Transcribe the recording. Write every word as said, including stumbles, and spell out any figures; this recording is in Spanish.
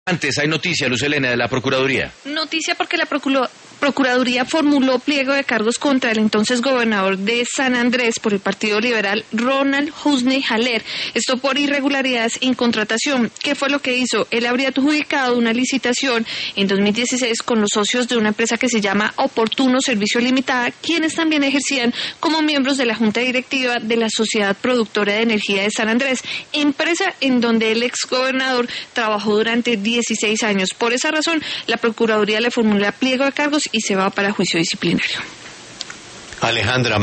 Antes hay noticia, Luz Helena, de la Procuraduría. Noticia porque la Procuro- Procuraduría formuló pliego de cargos contra el entonces gobernador de San Andrés por el Partido Liberal, Ronald Husney Haller. Esto por irregularidades en contratación. ¿Qué fue lo que hizo? Él habría adjudicado una licitación en dos mil dieciséis con los socios de una empresa que se llama Oportuno Servicio Limitada, quienes también ejercían como miembros de la Junta Directiva de la Sociedad Productora de Energía de San Andrés, empresa en donde el exgobernador trabajó durante dieciséis años. Por esa razón, la Procuraduría le formula pliego de cargos y se va para juicio disciplinario. Alejandra.